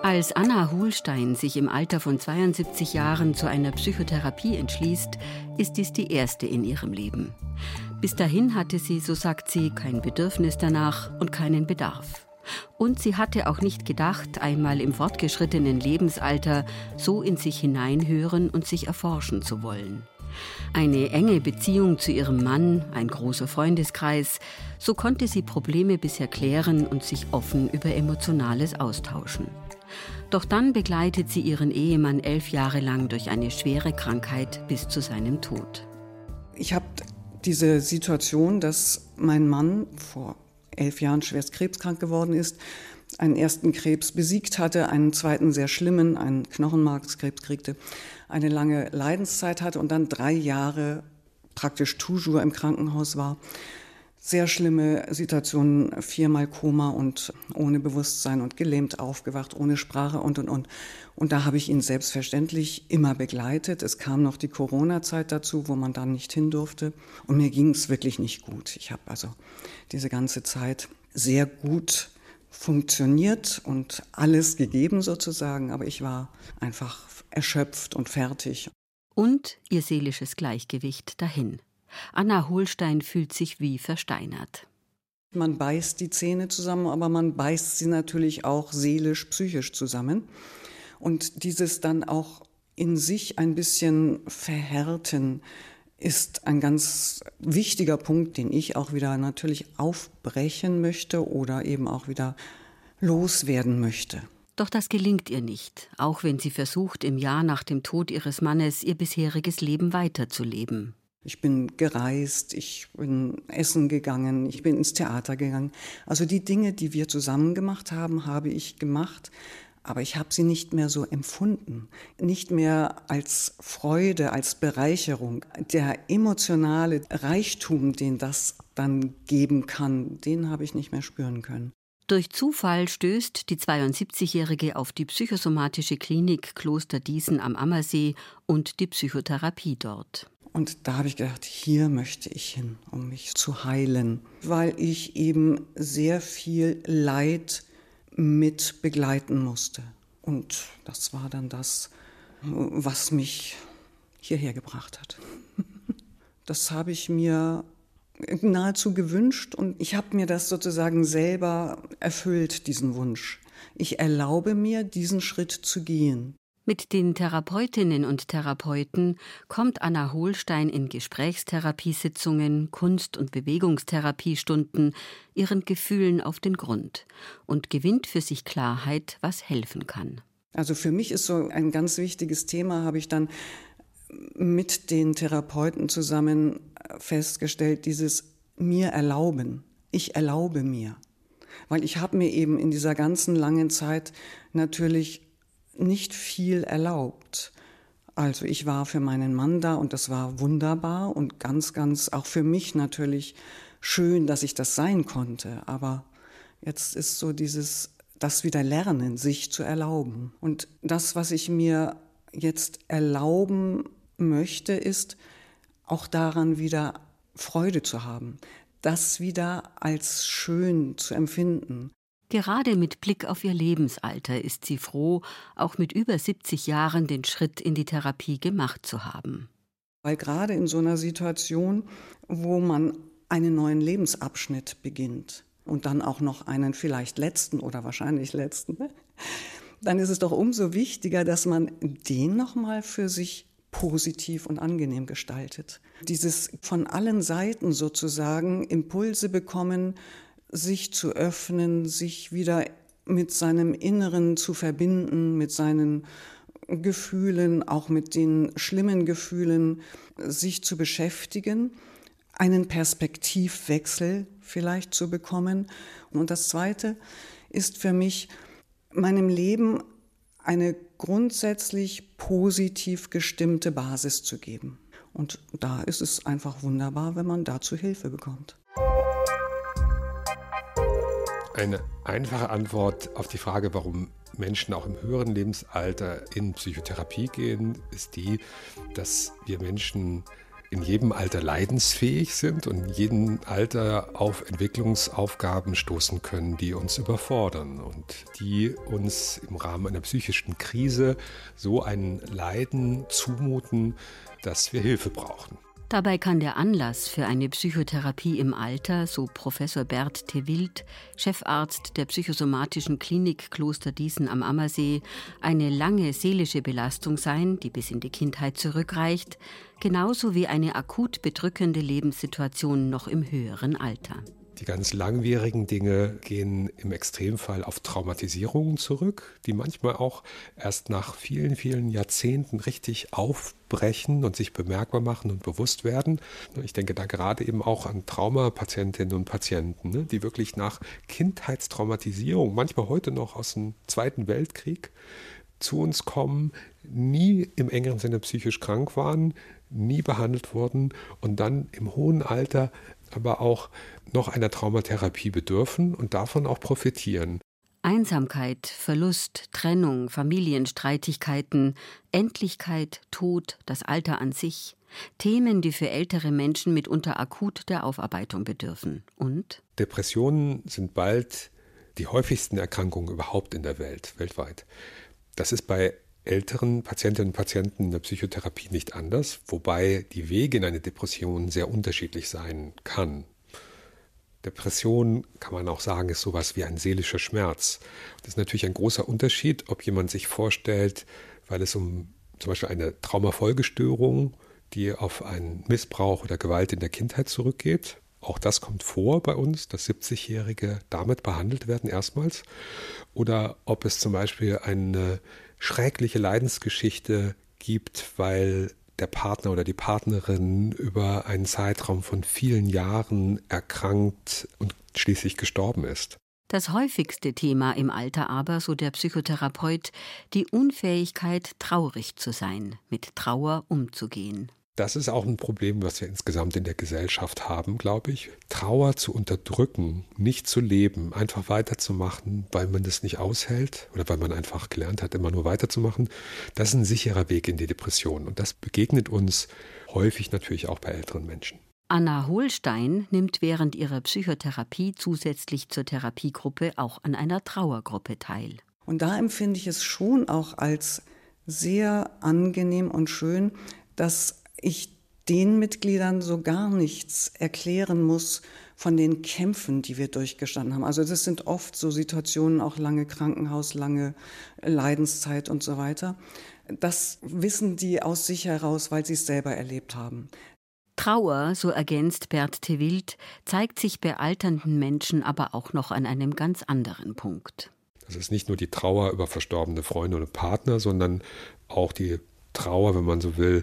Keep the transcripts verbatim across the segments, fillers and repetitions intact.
Als Anna Hohlstein sich im Alter von zweiundsiebzig Jahren zu einer Psychotherapie entschließt, ist dies die erste in ihrem Leben. Bis dahin hatte sie, so sagt sie, kein Bedürfnis danach und keinen Bedarf. Und sie hatte auch nicht gedacht, einmal im fortgeschrittenen Lebensalter so in sich hineinhören und sich erforschen zu wollen. Eine enge Beziehung zu ihrem Mann, ein großer Freundeskreis, so konnte sie Probleme bisher klären und sich offen über Emotionales austauschen. Doch dann begleitet sie ihren Ehemann elf Jahre lang durch eine schwere Krankheit bis zu seinem Tod. Ich habe diese Situation, dass mein Mann vor elf Jahren schwerst krebskrank geworden ist, einen ersten Krebs besiegt hatte, einen zweiten sehr schlimmen, einen Knochenmarkskrebs kriegte, eine lange Leidenszeit hatte und dann drei Jahre praktisch toujours im Krankenhaus war. Sehr schlimme Situationen, viermal Koma und ohne Bewusstsein und gelähmt aufgewacht, ohne Sprache und, und, und. Und da habe ich ihn selbstverständlich immer begleitet. Es kam noch die Corona-Zeit dazu, wo man dann nicht hin durfte. Und mir ging es wirklich nicht gut. Ich habe also diese ganze Zeit sehr gut funktioniert und alles gegeben sozusagen. Aber ich war einfach erschöpft und fertig. Und ihr seelisches Gleichgewicht dahin. Anna Hohlstein fühlt sich wie versteinert. Man beißt die Zähne zusammen, aber man beißt sie natürlich auch seelisch, psychisch zusammen. Und dieses dann auch in sich ein bisschen verhärten ist ein ganz wichtiger Punkt, den ich auch wieder natürlich aufbrechen möchte oder eben auch wieder loswerden möchte. Doch das gelingt ihr nicht, auch wenn sie versucht, im Jahr nach dem Tod ihres Mannes ihr bisheriges Leben weiterzuleben. Ich bin gereist, ich bin essen gegangen, ich bin ins Theater gegangen. Also die Dinge, die wir zusammen gemacht haben, habe ich gemacht, aber ich habe sie nicht mehr so empfunden. Nicht mehr als Freude, als Bereicherung. Der emotionale Reichtum, den das dann geben kann, den habe ich nicht mehr spüren können. Durch Zufall stößt die zweiundsiebzigjährige auf die psychosomatische Klinik Kloster Diesen am Ammersee und die Psychotherapie dort. Und da habe ich gedacht, hier möchte ich hin, um mich zu heilen, weil ich eben sehr viel Leid mit begleiten musste. Und das war dann das, was mich hierher gebracht hat. Das habe ich mir nahezu gewünscht und ich habe mir das sozusagen selber erfüllt, diesen Wunsch. Ich erlaube mir, diesen Schritt zu gehen. Mit den Therapeutinnen und Therapeuten kommt Anna Hohlstein in Gesprächstherapiesitzungen, Kunst- und Bewegungstherapiestunden ihren Gefühlen auf den Grund und gewinnt für sich Klarheit, was helfen kann. Also für mich ist so ein ganz wichtiges Thema, habe ich dann mit den Therapeuten zusammen festgestellt, dieses mir erlauben. Ich erlaube mir. Weil ich habe mir eben in dieser ganzen langen Zeit natürlich nicht viel erlaubt. Also ich war für meinen Mann da und das war wunderbar und ganz, ganz auch für mich natürlich schön, dass ich das sein konnte. Aber jetzt ist so dieses, das wieder lernen, sich zu erlauben. Und das, was ich mir jetzt erlauben möchte, ist auch daran wieder Freude zu haben. Das wieder als schön zu empfinden. Gerade mit Blick auf ihr Lebensalter ist sie froh, auch mit über siebzig Jahren den Schritt in die Therapie gemacht zu haben. Weil gerade in so einer Situation, wo man einen neuen Lebensabschnitt beginnt und dann auch noch einen vielleicht letzten oder wahrscheinlich letzten, dann ist es doch umso wichtiger, dass man den nochmal für sich positiv und angenehm gestaltet. Dieses von allen Seiten sozusagen Impulse bekommen, sich zu öffnen, sich wieder mit seinem Inneren zu verbinden, mit seinen Gefühlen, auch mit den schlimmen Gefühlen, sich zu beschäftigen, einen Perspektivwechsel vielleicht zu bekommen. Und das Zweite ist für mich, meinem Leben eine grundsätzlich positiv gestimmte Basis zu geben. Und da ist es einfach wunderbar, wenn man dazu Hilfe bekommt. Eine einfache Antwort auf die Frage, warum Menschen auch im höheren Lebensalter in Psychotherapie gehen, ist die, dass wir Menschen in jedem Alter leidensfähig sind und in jedem Alter auf Entwicklungsaufgaben stoßen können, die uns überfordern und die uns im Rahmen einer psychischen Krise so ein Leiden zumuten, dass wir Hilfe brauchen. Dabei kann der Anlass für eine Psychotherapie im Alter, so Professor Bert Tewild, Chefarzt der psychosomatischen Klinik Kloster Diesen am Ammersee, eine lange seelische Belastung sein, die bis in die Kindheit zurückreicht, genauso wie eine akut bedrückende Lebenssituation noch im höheren Alter. Die ganz langwierigen Dinge gehen im Extremfall auf Traumatisierungen zurück, die manchmal auch erst nach vielen, vielen Jahrzehnten richtig aufbrechen und sich bemerkbar machen und bewusst werden. Ich denke da gerade eben auch an Traumapatientinnen und Patienten, die wirklich nach Kindheitstraumatisierung, manchmal heute noch aus dem Zweiten Weltkrieg, zu uns kommen, nie im engeren Sinne psychisch krank waren, nie behandelt wurden und dann im hohen Alter aber auch noch einer Traumatherapie bedürfen und davon auch profitieren. Einsamkeit, Verlust, Trennung, Familienstreitigkeiten, Endlichkeit, Tod, das Alter an sich. Themen, die für ältere Menschen mitunter akut der Aufarbeitung bedürfen. Und? Depressionen sind bald die häufigsten Erkrankungen überhaupt in der Welt, weltweit. Das ist bei älteren Patientinnen und Patienten in der Psychotherapie nicht anders, wobei die Wege in eine Depression sehr unterschiedlich sein kann. Depression, kann man auch sagen, ist sowas wie ein seelischer Schmerz. Das ist natürlich ein großer Unterschied, ob jemand sich vorstellt, weil es um zum Beispiel eine Traumafolgestörung, die auf einen Missbrauch oder Gewalt in der Kindheit zurückgeht. Auch das kommt vor bei uns, dass siebzigjährige damit behandelt werden erstmals. Oder ob es zum Beispiel eine schreckliche Leidensgeschichte gibt, weil der Partner oder die Partnerin über einen Zeitraum von vielen Jahren erkrankt und schließlich gestorben ist. Das häufigste Thema im Alter aber, so der Psychotherapeut, die Unfähigkeit, traurig zu sein, mit Trauer umzugehen. Das ist auch ein Problem, was wir insgesamt in der Gesellschaft haben, glaube ich. Trauer zu unterdrücken, nicht zu leben, einfach weiterzumachen, weil man das nicht aushält oder weil man einfach gelernt hat, immer nur weiterzumachen, das ist ein sicherer Weg in die Depression. Und das begegnet uns häufig natürlich auch bei älteren Menschen. Anna Hohlstein nimmt während ihrer Psychotherapie zusätzlich zur Therapiegruppe auch an einer Trauergruppe teil. Und da empfinde ich es schon auch als sehr angenehm und schön, dass ich den Mitgliedern so gar nichts erklären muss von den Kämpfen, die wir durchgestanden haben. Also das sind oft so Situationen, auch lange Krankenhaus, lange Leidenszeit und so weiter. Das wissen die aus sich heraus, weil sie es selber erlebt haben. Trauer, so ergänzt Bert Tewild, zeigt sich bei alternden Menschen aber auch noch an einem ganz anderen Punkt. Das ist nicht nur die Trauer über verstorbene Freunde oder Partner, sondern auch die Trauer, wenn man so will,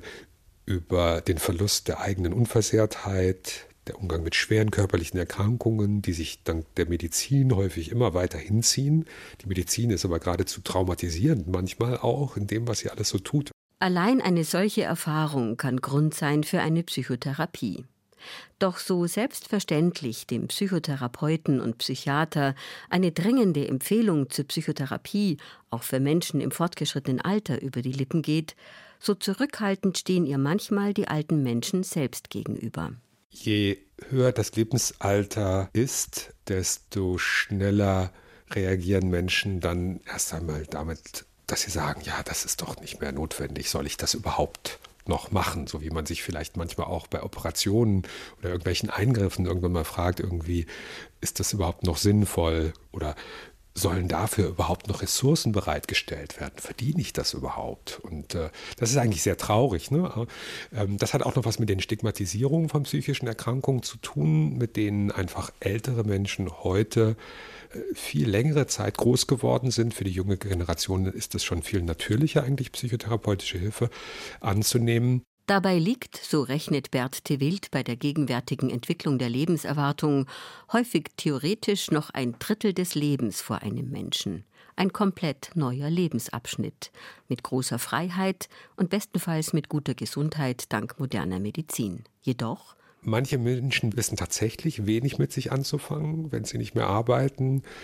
über den Verlust der eigenen Unversehrtheit, der Umgang mit schweren körperlichen Erkrankungen, die sich dank der Medizin häufig immer weiter hinziehen. Die Medizin ist aber geradezu traumatisierend, manchmal auch in dem, was sie alles so tut. Allein eine solche Erfahrung kann Grund sein für eine Psychotherapie. Doch so selbstverständlich dem Psychotherapeuten und Psychiater eine dringende Empfehlung zur Psychotherapie auch für Menschen im fortgeschrittenen Alter über die Lippen geht, so zurückhaltend stehen ihr manchmal die alten Menschen selbst gegenüber. Je höher das Lebensalter ist, desto schneller reagieren Menschen dann erst einmal damit, dass sie sagen, ja, das ist doch nicht mehr notwendig, soll ich das überhaupt noch machen? So wie man sich vielleicht manchmal auch bei Operationen oder irgendwelchen Eingriffen irgendwann mal fragt, irgendwie, ist das überhaupt noch sinnvoll oder sollen dafür überhaupt noch Ressourcen bereitgestellt werden? Verdiene ich das überhaupt? Und äh, das ist eigentlich sehr traurig. Ne? Ähm, das hat auch noch was mit den Stigmatisierungen von psychischen Erkrankungen zu tun, mit denen einfach ältere Menschen heute äh, viel längere Zeit groß geworden sind. Für die junge Generation ist es schon viel natürlicher, eigentlich psychotherapeutische Hilfe anzunehmen. Dabei liegt, so rechnet Bert Tewild bei der gegenwärtigen Entwicklung der Lebenserwartung, häufig theoretisch noch ein Drittel des Lebens vor einem Menschen. Ein komplett neuer Lebensabschnitt mit großer Freiheit und bestenfalls mit guter Gesundheit dank moderner Medizin. Jedoch manche Menschen wissen tatsächlich wenig mit sich anzufangen, wenn sie nicht mehr arbeiten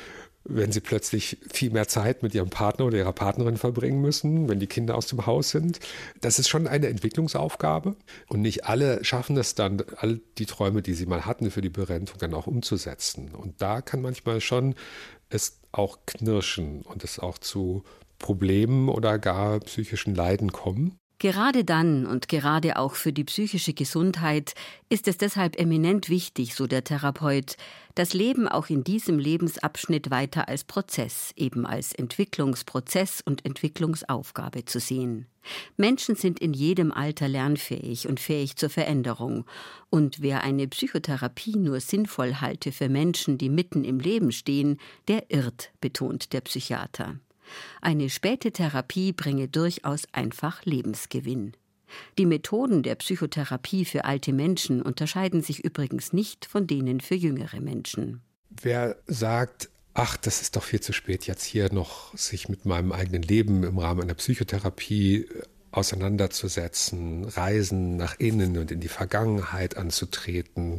wenn sie plötzlich viel mehr Zeit mit ihrem Partner oder ihrer Partnerin verbringen müssen, wenn die Kinder aus dem Haus sind. Das ist schon eine Entwicklungsaufgabe und nicht alle schaffen es dann, all die Träume, die sie mal hatten für die Berentung, dann auch umzusetzen. Und da kann manchmal schon es auch knirschen und es auch zu Problemen oder gar psychischen Leiden kommen. Gerade dann und gerade auch für die psychische Gesundheit ist es deshalb eminent wichtig, so der Therapeut, das Leben auch in diesem Lebensabschnitt weiter als Prozess, eben als Entwicklungsprozess und Entwicklungsaufgabe zu sehen. Menschen sind in jedem Alter lernfähig und fähig zur Veränderung. Und wer eine Psychotherapie nur sinnvoll halte für Menschen, die mitten im Leben stehen, der irrt, betont der Psychiater. Eine späte Therapie bringe durchaus einfach Lebensgewinn. Die Methoden der Psychotherapie für alte Menschen unterscheiden sich übrigens nicht von denen für jüngere Menschen. Wer sagt, ach, das ist doch viel zu spät, jetzt hier noch sich mit meinem eigenen Leben im Rahmen einer Psychotherapie auseinanderzusetzen, Reisen nach innen und in die Vergangenheit anzutreten,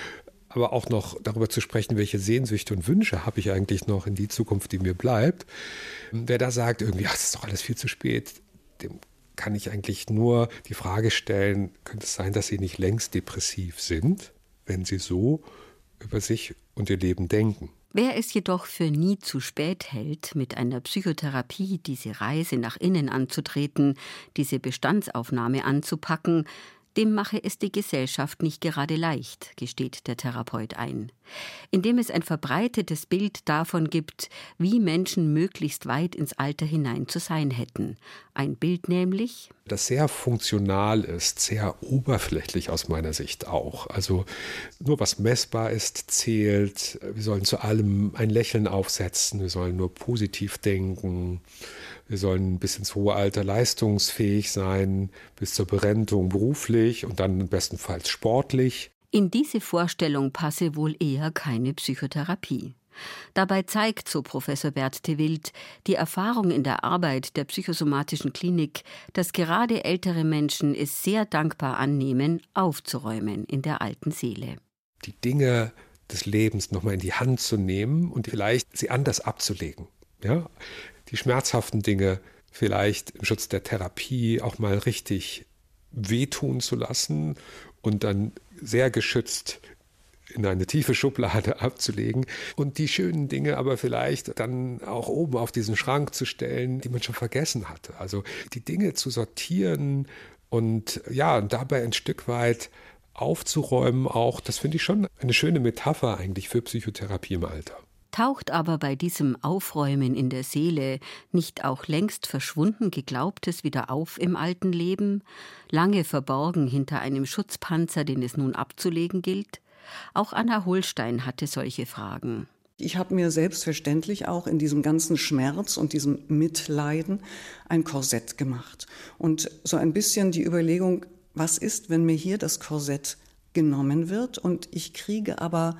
aber auch noch darüber zu sprechen, welche Sehnsüchte und Wünsche habe ich eigentlich noch in die Zukunft, die mir bleibt. Wer da sagt, irgendwie, ach, das ist doch alles viel zu spät, dem kann ich eigentlich nur die Frage stellen, könnte es sein, dass Sie nicht längst depressiv sind, wenn Sie so über sich und Ihr Leben denken? Wer es jedoch für nie zu spät hält, mit einer Psychotherapie diese Reise nach innen anzutreten, diese Bestandsaufnahme anzupacken, dem mache es die Gesellschaft nicht gerade leicht, gesteht der Therapeut ein. Indem es ein verbreitetes Bild davon gibt, wie Menschen möglichst weit ins Alter hinein zu sein hätten. Ein Bild nämlich, das sehr funktional ist, sehr oberflächlich aus meiner Sicht auch. Also nur was messbar ist, zählt. Wir sollen zu allem ein Lächeln aufsetzen, wir sollen nur positiv denken. Wir sollen bis ins hohe Alter leistungsfähig sein, bis zur Berentung beruflich und dann bestenfalls sportlich. In diese Vorstellung passe wohl eher keine Psychotherapie. Dabei zeigt, so Professor Bert de Wildt, die Erfahrung in der Arbeit der psychosomatischen Klinik, dass gerade ältere Menschen es sehr dankbar annehmen, aufzuräumen in der alten Seele. Die Dinge des Lebens nochmal in die Hand zu nehmen und vielleicht sie anders abzulegen. Ja? Die schmerzhaften Dinge vielleicht im Schutz der Therapie auch mal richtig wehtun zu lassen und dann sehr geschützt in eine tiefe Schublade abzulegen und die schönen Dinge aber vielleicht dann auch oben auf diesen Schrank zu stellen, die man schon vergessen hatte. Also die Dinge zu sortieren und ja, dabei ein Stück weit aufzuräumen auch, das finde ich schon eine schöne Metapher eigentlich für Psychotherapie im Alter. Taucht aber bei diesem Aufräumen in der Seele nicht auch längst verschwunden Geglaubtes wieder auf im alten Leben, lange verborgen hinter einem Schutzpanzer, den es nun abzulegen gilt? Auch Anna Holstein hatte solche Fragen. Ich habe mir selbstverständlich auch in diesem ganzen Schmerz und diesem Mitleiden ein Korsett gemacht. Und so ein bisschen die Überlegung, was ist, wenn mir hier das Korsett genommen wird und ich kriege aber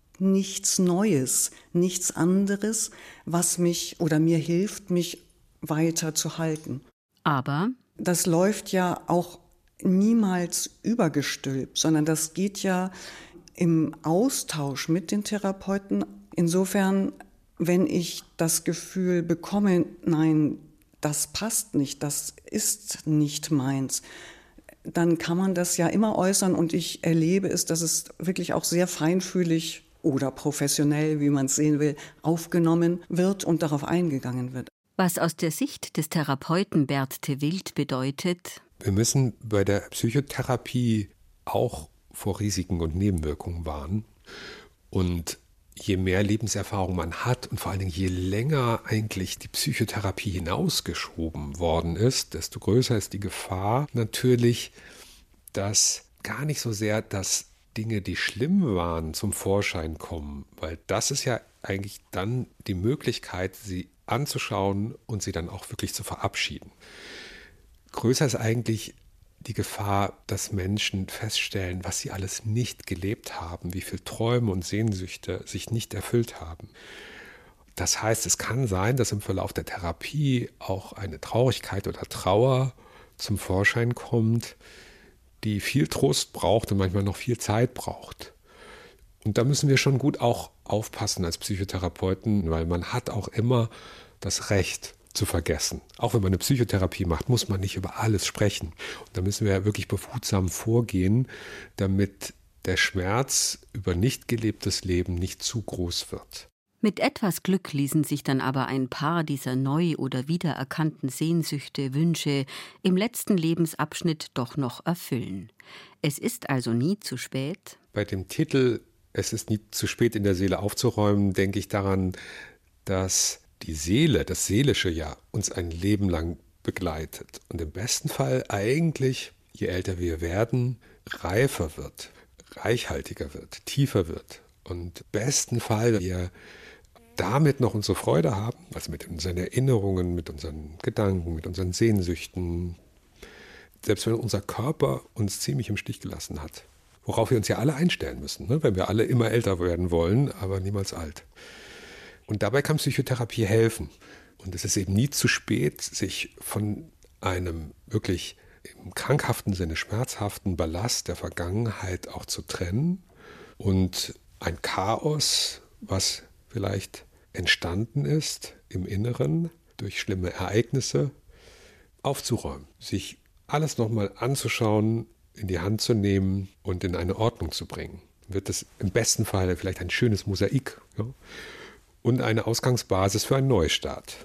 nichts Neues, nichts anderes, was mich oder mir hilft, mich weiter zu halten. Aber das läuft ja auch niemals übergestülpt, sondern das geht ja im Austausch mit den Therapeuten. Insofern, wenn ich das Gefühl bekomme, nein, das passt nicht, das ist nicht meins, dann kann man das ja immer äußern und ich erlebe es, dass es wirklich auch sehr feinfühlig oder professionell, wie man es sehen will, aufgenommen wird und darauf eingegangen wird. Was aus der Sicht des Therapeuten Bert de Wildt bedeutet: Wir müssen bei der Psychotherapie auch vor Risiken und Nebenwirkungen warnen. Und je mehr Lebenserfahrung man hat und vor allen Dingen je länger eigentlich die Psychotherapie hinausgeschoben worden ist, desto größer ist die Gefahr natürlich, dass gar nicht so sehr das Dinge, die schlimm waren, zum Vorschein kommen, weil das ist ja eigentlich dann die Möglichkeit, sie anzuschauen und sie dann auch wirklich zu verabschieden. Größer ist eigentlich die Gefahr, dass Menschen feststellen, was sie alles nicht gelebt haben, wie viele Träume und Sehnsüchte sich nicht erfüllt haben. Das heißt, es kann sein, dass im Verlauf der Therapie auch eine Traurigkeit oder Trauer zum Vorschein kommt, die viel Trost braucht und manchmal noch viel Zeit braucht. Und da müssen wir schon gut auch aufpassen als Psychotherapeuten, weil man hat auch immer das Recht zu vergessen. Auch wenn man eine Psychotherapie macht, muss man nicht über alles sprechen. Und da müssen wir wirklich behutsam vorgehen, damit der Schmerz über nicht gelebtes Leben nicht zu groß wird. Mit etwas Glück ließen sich dann aber ein paar dieser neu oder wiedererkannten Sehnsüchte, Wünsche im letzten Lebensabschnitt doch noch erfüllen. Es ist also nie zu spät. Bei dem Titel „Es ist nie zu spät, in der Seele aufzuräumen", denke ich daran, dass die Seele, das Seelische ja uns ein Leben lang begleitet und im besten Fall eigentlich, je älter wir werden, reifer wird, reichhaltiger wird, tiefer wird und im besten Fall wir damit noch unsere Freude haben, also mit unseren Erinnerungen, mit unseren Gedanken, mit unseren Sehnsüchten, selbst wenn unser Körper uns ziemlich im Stich gelassen hat, worauf wir uns ja alle einstellen müssen, ne? Wenn wir alle immer älter werden wollen, aber niemals alt. Und dabei kann Psychotherapie helfen. Und es ist eben nie zu spät, sich von einem wirklich im krankhaften Sinne schmerzhaften Ballast der Vergangenheit auch zu trennen und ein Chaos, was vielleicht entstanden ist im Inneren durch schlimme Ereignisse, aufzuräumen, sich alles nochmal anzuschauen, in die Hand zu nehmen und in eine Ordnung zu bringen. Wird es im besten Fall vielleicht ein schönes Mosaik, ja? Und eine Ausgangsbasis für einen Neustart.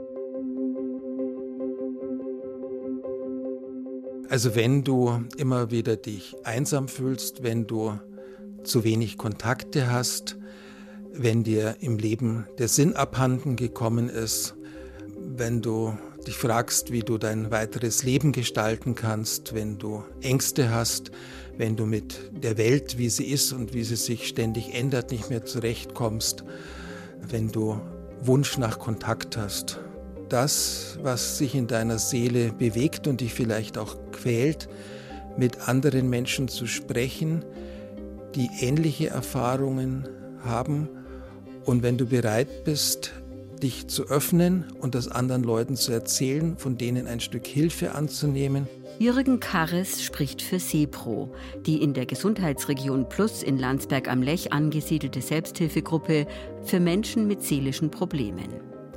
Also wenn du immer wieder dich einsam fühlst, wenn du zu wenig Kontakte hast, wenn dir im Leben der Sinn abhanden gekommen ist, wenn du dich fragst, wie du dein weiteres Leben gestalten kannst, wenn du Ängste hast, wenn du mit der Welt, wie sie ist und wie sie sich ständig ändert, nicht mehr zurechtkommst, wenn du Wunsch nach Kontakt hast. Das, was sich in deiner Seele bewegt und dich vielleicht auch quält, mit anderen Menschen zu sprechen, die ähnliche Erfahrungen haben. Und wenn du bereit bist, dich zu öffnen und das anderen Leuten zu erzählen, von denen ein Stück Hilfe anzunehmen. Jürgen Karres spricht für SEPRO, die in der Gesundheitsregion Plus in Landsberg am Lech angesiedelte Selbsthilfegruppe für Menschen mit seelischen Problemen.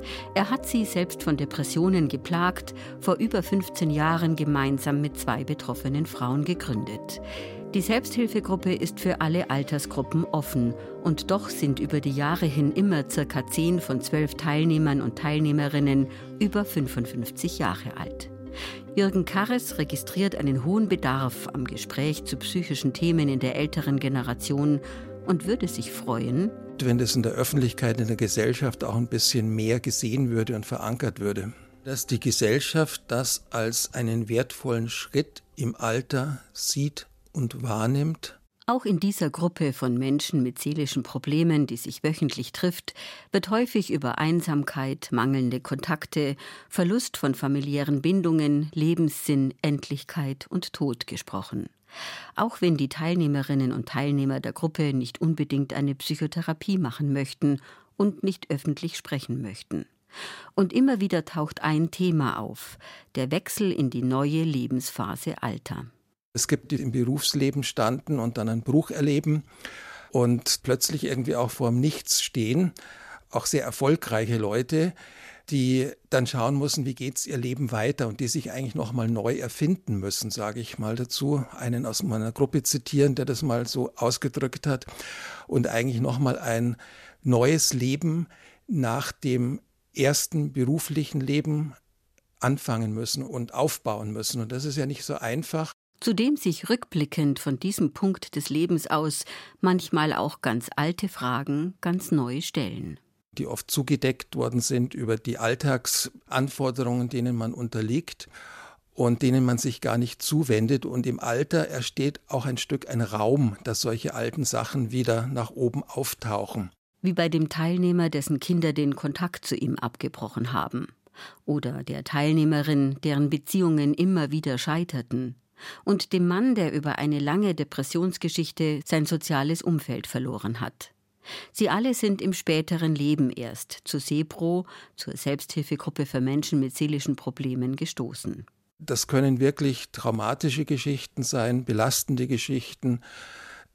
Er hat sie, selbst von Depressionen geplagt, vor über fünfzehn Jahren gemeinsam mit zwei betroffenen Frauen gegründet. Die Selbsthilfegruppe ist für alle Altersgruppen offen und doch sind über die Jahre hin immer circa zehn von zwölf Teilnehmern und Teilnehmerinnen über fünfundfünfzig Jahre alt. Jürgen Karres registriert einen hohen Bedarf am Gespräch zu psychischen Themen in der älteren Generation und würde sich freuen, wenn das in der Öffentlichkeit, in der Gesellschaft auch ein bisschen mehr gesehen würde und verankert würde. Dass die Gesellschaft das als einen wertvollen Schritt im Alter sieht und wahrnimmt. Auch in dieser Gruppe von Menschen mit seelischen Problemen, die sich wöchentlich trifft, wird häufig über Einsamkeit, mangelnde Kontakte, Verlust von familiären Bindungen, Lebenssinn, Endlichkeit und Tod gesprochen. Auch wenn die Teilnehmerinnen und Teilnehmer der Gruppe nicht unbedingt eine Psychotherapie machen möchten und nicht öffentlich sprechen möchten. Und immer wieder taucht ein Thema auf: der Wechsel in die neue Lebensphase Alter. Es gibt, die im Berufsleben standen und dann einen Bruch erleben und plötzlich irgendwie auch vor dem Nichts stehen. Auch sehr erfolgreiche Leute, die dann schauen müssen, wie geht es ihr Leben weiter und die sich eigentlich nochmal neu erfinden müssen, sage ich mal dazu. Einen aus meiner Gruppe zitieren, der das mal so ausgedrückt hat. Und eigentlich nochmal ein neues Leben nach dem ersten beruflichen Leben anfangen müssen und aufbauen müssen. Und das ist ja nicht so einfach. Zudem sich rückblickend von diesem Punkt des Lebens aus manchmal auch ganz alte Fragen ganz neu stellen. Die oft zugedeckt worden sind über die Alltagsanforderungen, denen man unterliegt und denen man sich gar nicht zuwendet. Und im Alter entsteht auch ein Stück ein Raum, dass solche alten Sachen wieder nach oben auftauchen. Wie bei dem Teilnehmer, dessen Kinder den Kontakt zu ihm abgebrochen haben. Oder der Teilnehmerin, deren Beziehungen immer wieder scheiterten. Und dem Mann, der über eine lange Depressionsgeschichte sein soziales Umfeld verloren hat. Sie alle sind im späteren Leben erst zu SEPRO, zur Selbsthilfegruppe für Menschen mit seelischen Problemen, gestoßen. Das können wirklich traumatische Geschichten sein, belastende Geschichten.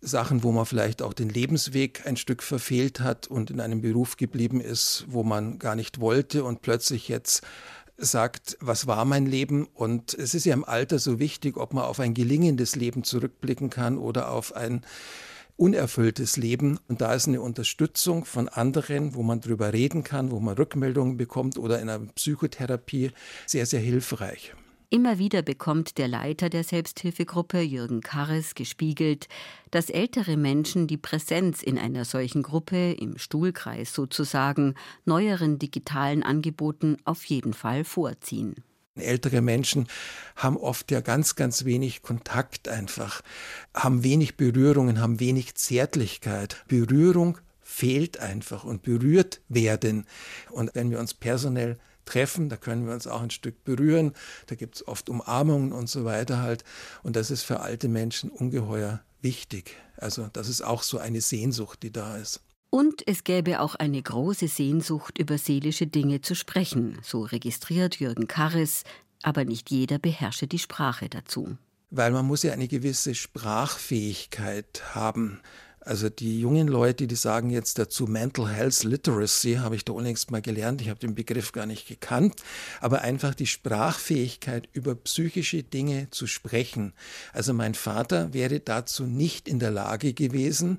Sachen, wo man vielleicht auch den Lebensweg ein Stück verfehlt hat und in einem Beruf geblieben ist, wo man gar nicht wollte und plötzlich jetzt sagt, was war mein Leben? Und es ist ja im Alter so wichtig, ob man auf ein gelingendes Leben zurückblicken kann oder auf ein unerfülltes Leben. Und da ist eine Unterstützung von anderen, wo man drüber reden kann, wo man Rückmeldungen bekommt oder in einer Psychotherapie sehr, sehr hilfreich. Immer wieder bekommt der Leiter der Selbsthilfegruppe, Jürgen Karres, gespiegelt, dass ältere Menschen die Präsenz in einer solchen Gruppe, im Stuhlkreis sozusagen, neueren digitalen Angeboten auf jeden Fall vorziehen. Ältere Menschen haben oft ja ganz, ganz wenig Kontakt einfach, haben wenig Berührungen, haben wenig Zärtlichkeit. Berührung fehlt einfach und berührt werden. Und wenn wir uns personell treffen, da können wir uns auch ein Stück berühren, da gibt es oft Umarmungen und so weiter halt. Und das ist für alte Menschen ungeheuer wichtig. Also das ist auch so eine Sehnsucht, die da ist. Und es gäbe auch eine große Sehnsucht, über seelische Dinge zu sprechen, so registriert Jürgen Karres, aber nicht jeder beherrsche die Sprache dazu. Weil man muss ja eine gewisse Sprachfähigkeit haben. Also die jungen Leute, die sagen jetzt dazu Mental Health Literacy, habe ich da unlängst mal gelernt, ich habe den Begriff gar nicht gekannt, aber einfach die Sprachfähigkeit, über psychische Dinge zu sprechen. Also mein Vater wäre dazu nicht in der Lage gewesen.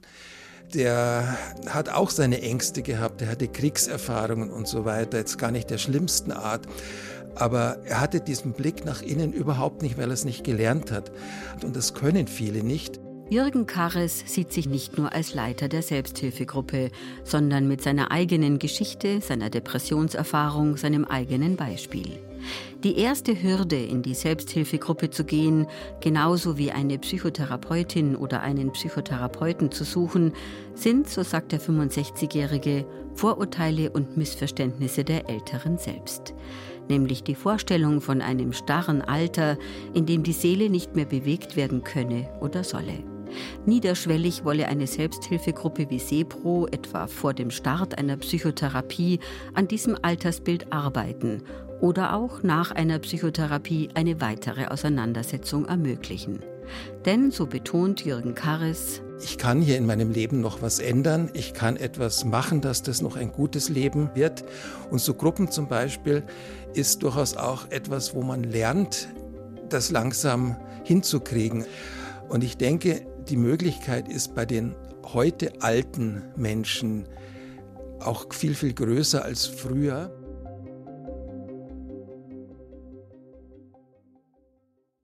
Der hat auch seine Ängste gehabt, er hatte Kriegserfahrungen und so weiter, jetzt gar nicht der schlimmsten Art. Aber er hatte diesen Blick nach innen überhaupt nicht, weil er es nicht gelernt hat. Und das können viele nicht. Jürgen Karres sieht sich nicht nur als Leiter der Selbsthilfegruppe, sondern mit seiner eigenen Geschichte, seiner Depressionserfahrung, seinem eigenen Beispiel. Die erste Hürde, in die Selbsthilfegruppe zu gehen, genauso wie eine Psychotherapeutin oder einen Psychotherapeuten zu suchen, sind, so sagt der fünfundsechzigjährige, Vorurteile und Missverständnisse der Älteren selbst. Nämlich die Vorstellung von einem starren Alter, in dem die Seele nicht mehr bewegt werden könne oder solle. Niederschwellig wolle eine Selbsthilfegruppe wie SEPRO etwa vor dem Start einer Psychotherapie an diesem Altersbild arbeiten oder auch nach einer Psychotherapie eine weitere Auseinandersetzung ermöglichen. Denn, so betont Jürgen Karres, ich kann hier in meinem Leben noch was ändern, ich kann etwas machen, dass das noch ein gutes Leben wird. Und so Gruppen zum Beispiel ist durchaus auch etwas, wo man lernt, das langsam hinzukriegen. Und ich denke, die Möglichkeit ist bei den heute alten Menschen auch viel, viel größer als früher.